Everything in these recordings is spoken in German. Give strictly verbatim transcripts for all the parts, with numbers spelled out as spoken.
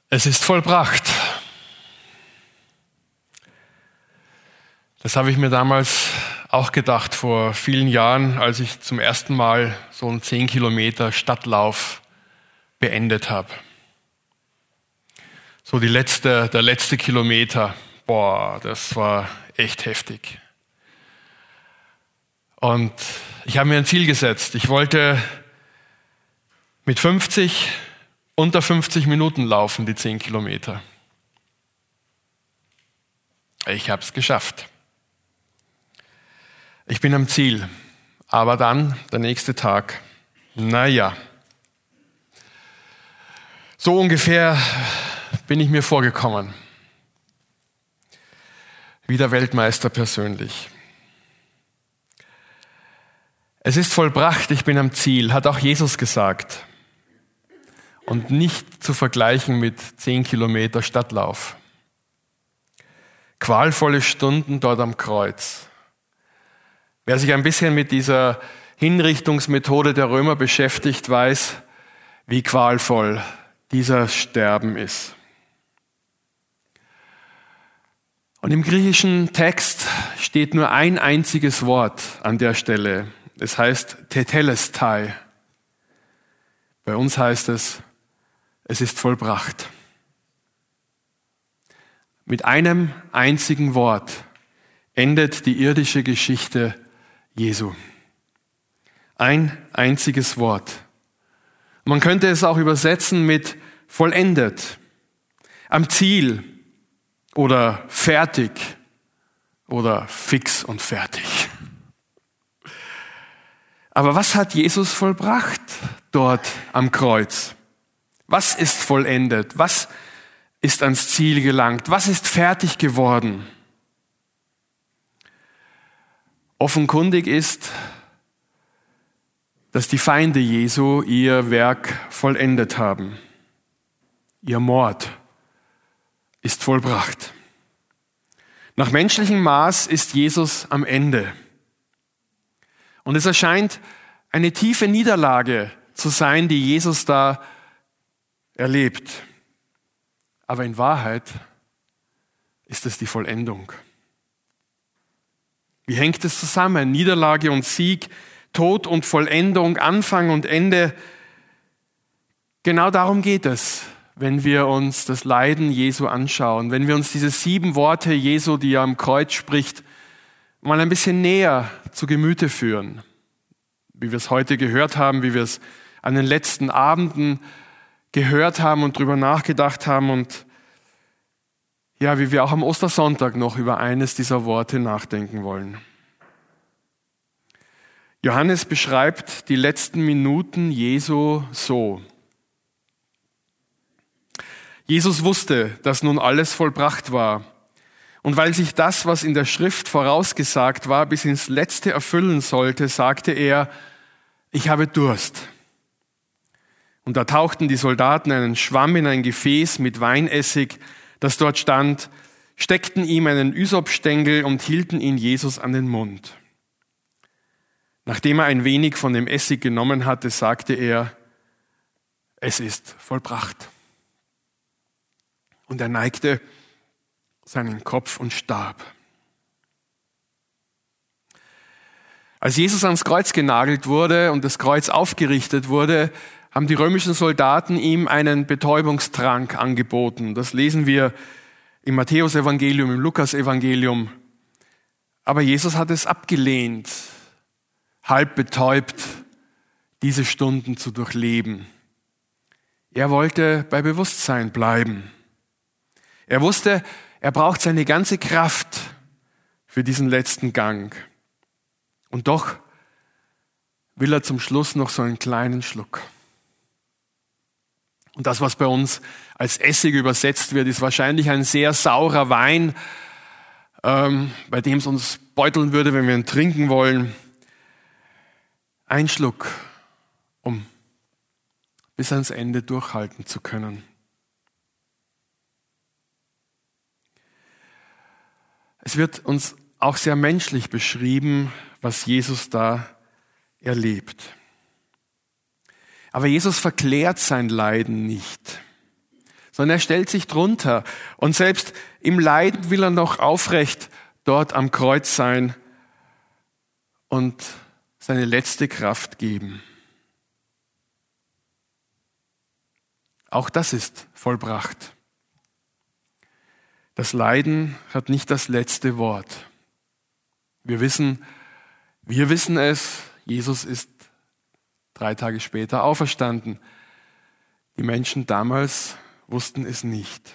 Es ist vollbracht. Das habe ich mir damals auch gedacht, vor vielen Jahren, als ich zum ersten Mal so einen zehn Kilometer Stadtlauf beendet habe. So die letzte, der letzte Kilometer, boah, das war echt heftig. Und ich habe mir ein Ziel gesetzt. Ich wollte mit fünfzig, unter fünfzig Minuten laufen, die zehn Kilometer. Ich habe es geschafft. Ich bin am Ziel. Aber dann, der nächste Tag, naja. So ungefähr bin ich mir vorgekommen. Wie der Weltmeister persönlich. Es ist vollbracht, ich bin am Ziel, hat auch Jesus gesagt. Und nicht zu vergleichen mit zehn Kilometer Stadtlauf. Qualvolle Stunden dort am Kreuz. Wer sich ein bisschen mit dieser Hinrichtungsmethode der Römer beschäftigt, weiß, wie qualvoll dieser Sterben ist. Und im griechischen Text steht nur ein einziges Wort an der Stelle. Es heißt Tetelestai. Bei uns heißt es, es ist vollbracht. Mit einem einzigen Wort endet die irdische Geschichte Jesu. Ein einziges Wort. Man könnte es auch übersetzen mit vollendet, am Ziel oder fertig oder fix und fertig. Aber was hat Jesus vollbracht dort am Kreuz? Was ist vollendet? Was ist ans Ziel gelangt? Was ist fertig geworden? Offenkundig ist, dass die Feinde Jesu ihr Werk vollendet haben. Ihr Mord ist vollbracht. Nach menschlichem Maß ist Jesus am Ende. Und es erscheint eine tiefe Niederlage zu sein, die Jesus da erlebt. Aber in Wahrheit ist es die Vollendung. Wie hängt es zusammen? Niederlage und Sieg, Tod und Vollendung, Anfang und Ende. Genau darum geht es, wenn wir uns das Leiden Jesu anschauen, wenn wir uns diese sieben Worte Jesu, die er am Kreuz spricht, mal ein bisschen näher zu Gemüte führen. Wie wir es heute gehört haben, wie wir es an den letzten Abenden gehört haben und drüber nachgedacht haben und ja, wie wir auch am Ostersonntag noch über eines dieser Worte nachdenken wollen. Johannes beschreibt die letzten Minuten Jesu so. Jesus wusste, dass nun alles vollbracht war. Und weil sich das, was in der Schrift vorausgesagt war, bis ins Letzte erfüllen sollte, sagte er, ich habe Durst. Und da tauchten die Soldaten einen Schwamm in ein Gefäß mit Weinessig, das dort stand, steckten ihm einen Ysopstängel und hielten ihn Jesus an den Mund. Nachdem er ein wenig von dem Essig genommen hatte, sagte er, es ist vollbracht. Und er neigte seinen Kopf und starb. Als Jesus ans Kreuz genagelt wurde und das Kreuz aufgerichtet wurde, haben die römischen Soldaten ihm einen Betäubungstrank angeboten. Das lesen wir im Matthäus-Evangelium, im Lukas-Evangelium. Aber Jesus hat es abgelehnt, halb betäubt diese Stunden zu durchleben. Er wollte bei Bewusstsein bleiben. Er wusste, er braucht seine ganze Kraft für diesen letzten Gang. Und doch will er zum Schluss noch so einen kleinen Schluck. Und das, was bei uns als Essig übersetzt wird, ist wahrscheinlich ein sehr saurer Wein, ähm, bei dem es uns beuteln würde, wenn wir ihn trinken wollen. Ein Schluck, um bis ans Ende durchhalten zu können. Es wird uns auch sehr menschlich beschrieben, was Jesus da erlebt. Aber Jesus verklärt sein Leiden nicht, sondern er stellt sich drunter. Und selbst im Leiden will er noch aufrecht dort am Kreuz sein und seine letzte Kraft geben. Auch das ist vollbracht. Das Leiden hat nicht das letzte Wort. Wir wissen, wir wissen es, Jesus ist drei Tage später auferstanden. Die Menschen damals wussten es nicht.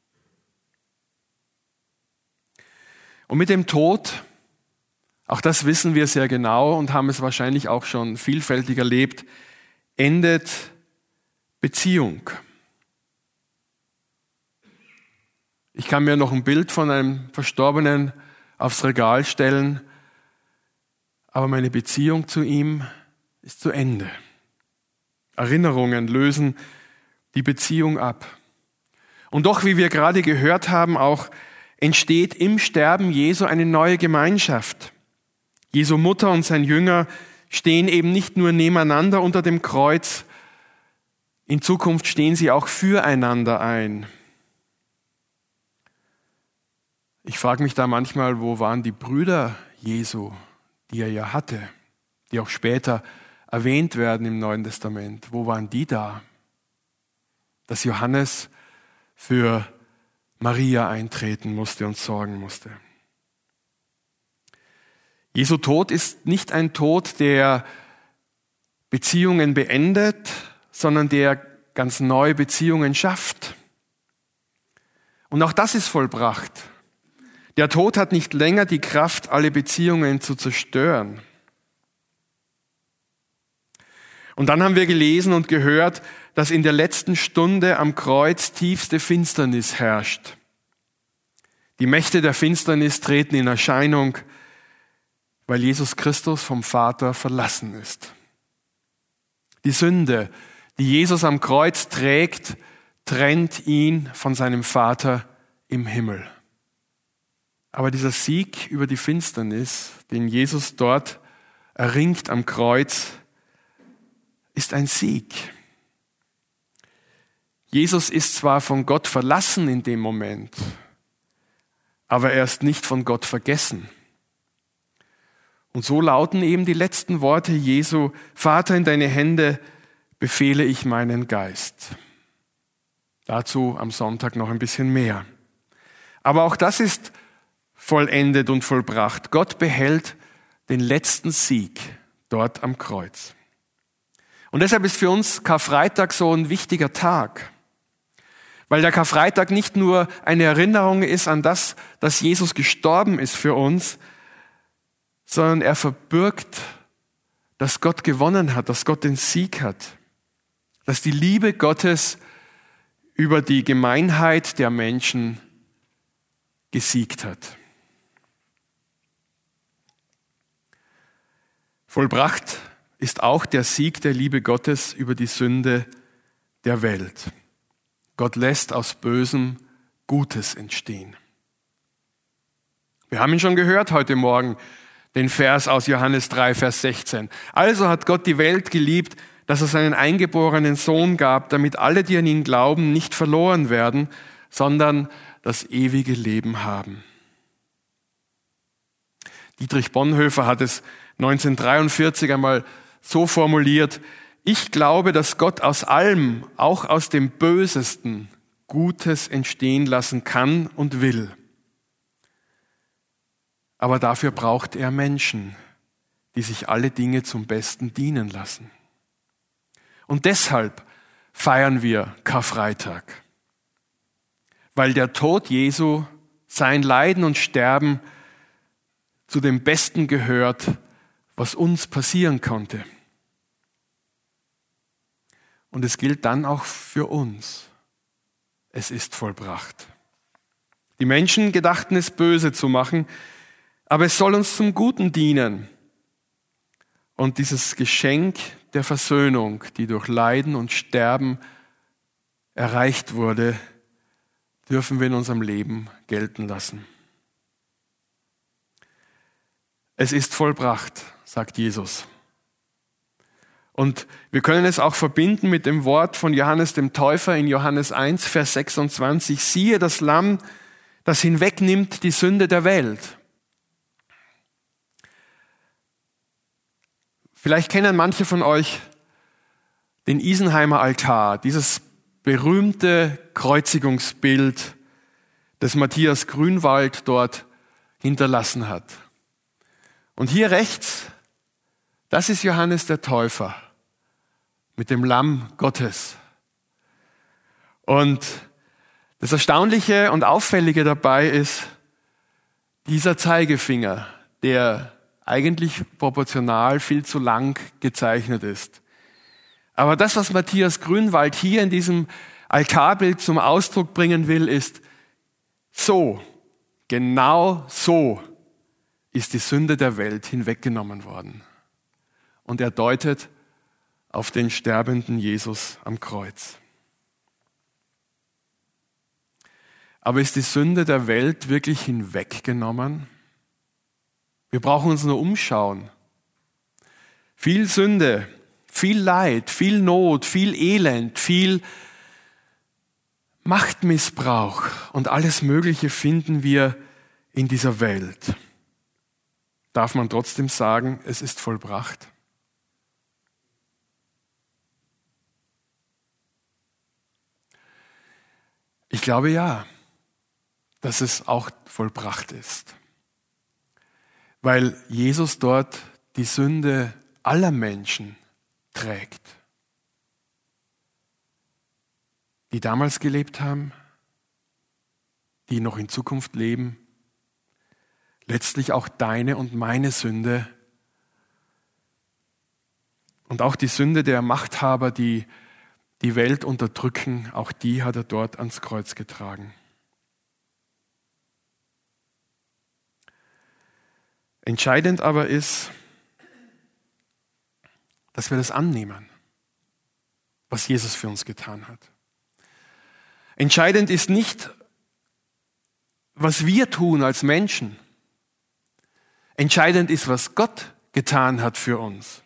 Und mit dem Tod, auch das wissen wir sehr genau und haben es wahrscheinlich auch schon vielfältig erlebt, endet Beziehung. Ich kann mir noch ein Bild von einem Verstorbenen aufs Regal stellen, aber meine Beziehung zu ihm ist zu Ende. Erinnerungen lösen die Beziehung ab. Und doch, wie wir gerade gehört haben, auch entsteht im Sterben Jesu eine neue Gemeinschaft. Jesu Mutter und sein Jünger stehen eben nicht nur nebeneinander unter dem Kreuz, in Zukunft stehen sie auch füreinander ein. Ich frage mich da manchmal, wo waren die Brüder Jesu, die er ja hatte, die auch später erwähnt werden im Neuen Testament. Wo waren die da? Dass Johannes für Maria eintreten musste und sorgen musste. Jesu Tod ist nicht ein Tod, der Beziehungen beendet, sondern der ganz neue Beziehungen schafft. Und auch das ist vollbracht. Der Tod hat nicht länger die Kraft, alle Beziehungen zu zerstören. Und dann haben wir gelesen und gehört, dass in der letzten Stunde am Kreuz tiefste Finsternis herrscht. Die Mächte der Finsternis treten in Erscheinung, weil Jesus Christus vom Vater verlassen ist. Die Sünde, die Jesus am Kreuz trägt, trennt ihn von seinem Vater im Himmel. Aber dieser Sieg über die Finsternis, den Jesus dort erringt am Kreuz, ist ein Sieg. Jesus ist zwar von Gott verlassen in dem Moment, aber er ist nicht von Gott vergessen. Und so lauten eben die letzten Worte Jesu: Vater, in deine Hände befehle ich meinen Geist. Dazu am Sonntag noch ein bisschen mehr. Aber auch das ist vollendet und vollbracht. Gott behält den letzten Sieg dort am Kreuz. Und deshalb ist für uns Karfreitag so ein wichtiger Tag. Weil der Karfreitag nicht nur eine Erinnerung ist an das, dass Jesus gestorben ist für uns, sondern er verbirgt, dass Gott gewonnen hat, dass Gott den Sieg hat, dass die Liebe Gottes über die Gemeinheit der Menschen gesiegt hat. Vollbracht ist auch der Sieg der Liebe Gottes über die Sünde der Welt. Gott lässt aus Bösem Gutes entstehen. Wir haben ihn schon gehört heute Morgen, den Vers aus Johannes drei, Vers sechzehn. Also hat Gott die Welt geliebt, dass er seinen eingeborenen Sohn gab, damit alle, die an ihn glauben, nicht verloren werden, sondern das ewige Leben haben. Dietrich Bonhoeffer hat es neunzehnhundertdreiundvierzig einmal so formuliert: Ich glaube, dass Gott aus allem, auch aus dem Bösesten, Gutes entstehen lassen kann und will. Aber dafür braucht er Menschen, die sich alle Dinge zum Besten dienen lassen. Und deshalb feiern wir Karfreitag. Weil der Tod Jesu, sein Leiden und Sterben zu dem Besten gehört, was uns passieren konnte. Und es gilt dann auch für uns. Es ist vollbracht. Die Menschen gedachten es böse zu machen, aber es soll uns zum Guten dienen. Und dieses Geschenk der Versöhnung, die durch Leiden und Sterben erreicht wurde, dürfen wir in unserem Leben gelten lassen. Es ist vollbracht, sagt Jesus. Und wir können es auch verbinden mit dem Wort von Johannes dem Täufer in Johannes eins, Vers sechsundzwanzig. Siehe das Lamm, das hinwegnimmt die Sünde der Welt. Vielleicht kennen manche von euch den Isenheimer Altar, dieses berühmte Kreuzigungsbild, das Matthias Grünwald dort hinterlassen hat. Und hier rechts, das ist Johannes der Täufer mit dem Lamm Gottes. Und das Erstaunliche und Auffällige dabei ist dieser Zeigefinger, der eigentlich proportional viel zu lang gezeichnet ist. Aber das, was Matthias Grünwald hier in diesem Altarbild zum Ausdruck bringen will, ist, so, genau so ist die Sünde der Welt hinweggenommen worden. Und er deutet auf den sterbenden Jesus am Kreuz. Aber ist die Sünde der Welt wirklich hinweggenommen? Wir brauchen uns nur umschauen. Viel Sünde, viel Leid, viel Not, viel Elend, viel Machtmissbrauch und alles Mögliche finden wir in dieser Welt. Darf man trotzdem sagen, es ist vollbracht? Ich glaube ja, dass es auch vollbracht ist. Weil Jesus dort die Sünde aller Menschen trägt, die damals gelebt haben, die noch in Zukunft leben, letztlich auch deine und meine Sünde und auch die Sünde der Machthaber, die die Welt unterdrücken, auch die hat er dort ans Kreuz getragen. Entscheidend aber ist, dass wir das annehmen, was Jesus für uns getan hat. Entscheidend ist nicht, was wir tun als Menschen. Entscheidend ist, was Gott getan hat für uns.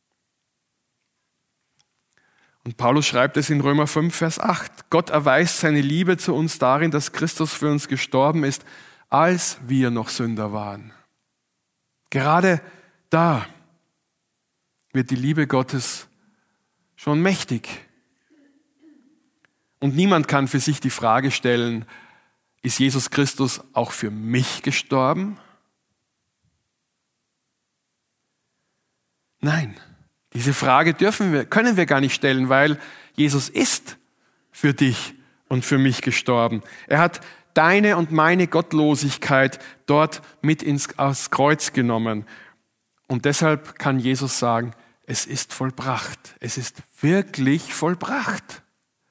Und Paulus schreibt es in Römer fünf, Vers acht. Gott erweist seine Liebe zu uns darin, dass Christus für uns gestorben ist, als wir noch Sünder waren. Gerade da wird die Liebe Gottes schon mächtig. Und niemand kann für sich die Frage stellen, ist Jesus Christus auch für mich gestorben? Nein, diese Frage dürfen wir, können wir gar nicht stellen, weil Jesus ist für dich und für mich gestorben. Er hat deine und meine Gottlosigkeit dort mit ins aufs Kreuz genommen. Und deshalb kann Jesus sagen, es ist vollbracht. Es ist wirklich vollbracht.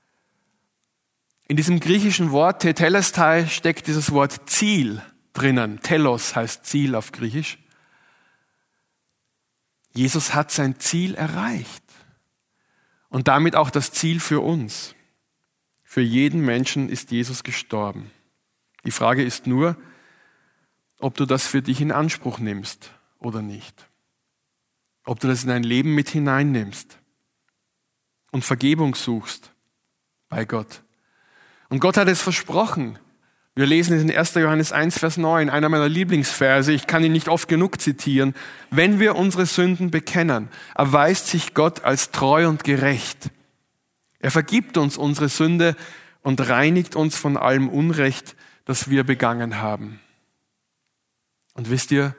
In diesem griechischen Wort Tetelestai steckt dieses Wort Ziel drinnen. Telos heißt Ziel auf Griechisch. Jesus hat sein Ziel erreicht. Und damit auch das Ziel für uns. Für jeden Menschen ist Jesus gestorben. Die Frage ist nur, ob du das für dich in Anspruch nimmst oder nicht. Ob du das in dein Leben mit hineinnimmst und Vergebung suchst bei Gott. Und Gott hat es versprochen. Wir lesen es in erster Johannes eins, Vers neun, einer meiner Lieblingsverse. Ich kann ihn nicht oft genug zitieren. Wenn wir unsere Sünden bekennen, erweist sich Gott als treu und gerecht. Er vergibt uns unsere Sünde und reinigt uns von allem Unrecht, das wir begangen haben. Und wisst ihr,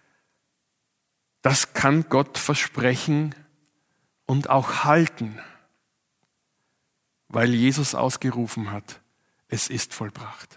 das kann Gott versprechen und auch halten, weil Jesus ausgerufen hat, es ist vollbracht.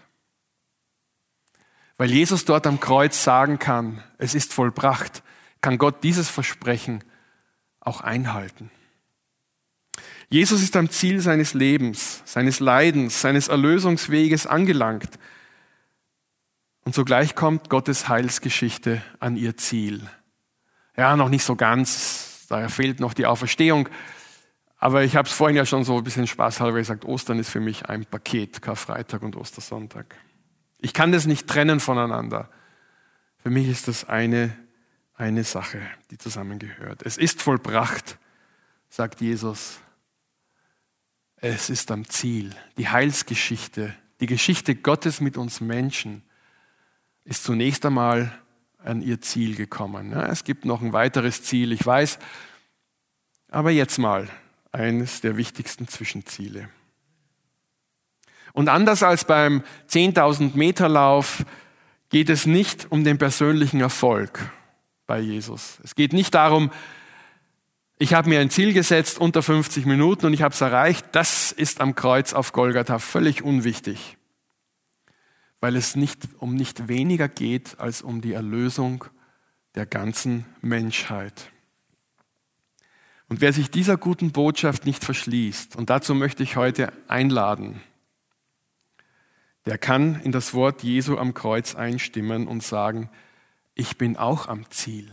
Weil Jesus dort am Kreuz sagen kann, es ist vollbracht, kann Gott dieses Versprechen auch einhalten. Jesus ist am Ziel seines Lebens, seines Leidens, seines Erlösungsweges angelangt. Und sogleich kommt Gottes Heilsgeschichte an ihr Ziel. Ja, noch nicht so ganz, da fehlt noch die Auferstehung. Aber ich habe es vorhin ja schon so ein bisschen spaßhalber gesagt, Ostern ist für mich ein Paket, Karfreitag und Ostersonntag. Ich kann das nicht trennen voneinander. Für mich ist das eine, eine Sache, die zusammengehört. Es ist vollbracht sagt Jesus, es ist am Ziel. Die Heilsgeschichte, die Geschichte Gottes mit uns Menschen ist zunächst einmal an ihr Ziel gekommen. Ja, es gibt noch ein weiteres Ziel, ich weiß, aber jetzt mal eines der wichtigsten Zwischenziele. Und anders als beim zehntausend Meter Lauf geht es nicht um den persönlichen Erfolg bei Jesus. Es geht nicht darum, ich habe mir ein Ziel gesetzt unter fünfzig Minuten und ich habe es erreicht. Das ist am Kreuz auf Golgatha völlig unwichtig, weil es nicht um nicht weniger geht als um die Erlösung der ganzen Menschheit. Und wer sich dieser guten Botschaft nicht verschließt, und dazu möchte ich heute einladen, der kann in das Wort Jesu am Kreuz einstimmen und sagen, ich bin auch am Ziel.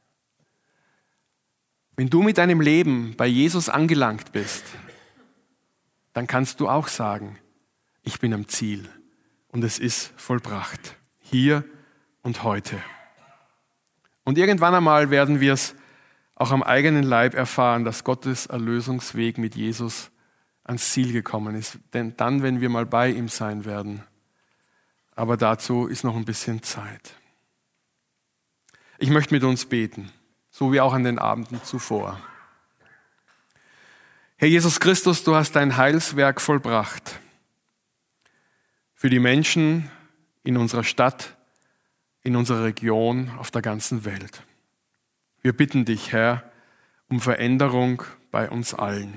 Wenn du mit deinem Leben bei Jesus angelangt bist, dann kannst du auch sagen, ich bin am Ziel und es ist vollbracht, hier und heute. Und irgendwann einmal werden wir es auch am eigenen Leib erfahren, dass Gottes Erlösungsweg mit Jesus ans Ziel gekommen ist. Denn dann, wenn wir mal bei ihm sein werden. Aber dazu ist noch ein bisschen Zeit. Ich möchte mit uns beten, so wie auch an den Abenden zuvor. Herr Jesus Christus, du hast dein Heilswerk vollbracht. Für die Menschen in unserer Stadt, in unserer Region, auf der ganzen Welt. Wir bitten dich, Herr, um Veränderung bei uns allen.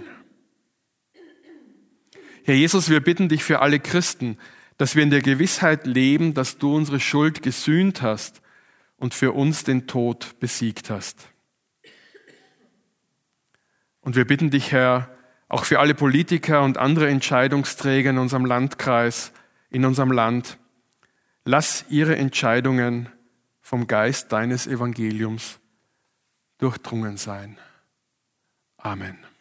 Herr Jesus, wir bitten dich für alle Christen, dass wir in der Gewissheit leben, dass du unsere Schuld gesühnt hast und für uns den Tod besiegt hast. Und wir bitten dich, Herr, auch für alle Politiker und andere Entscheidungsträger in unserem Landkreis, in unserem Land, lass ihre Entscheidungen vom Geist deines Evangeliums durchdrungen sein. Amen.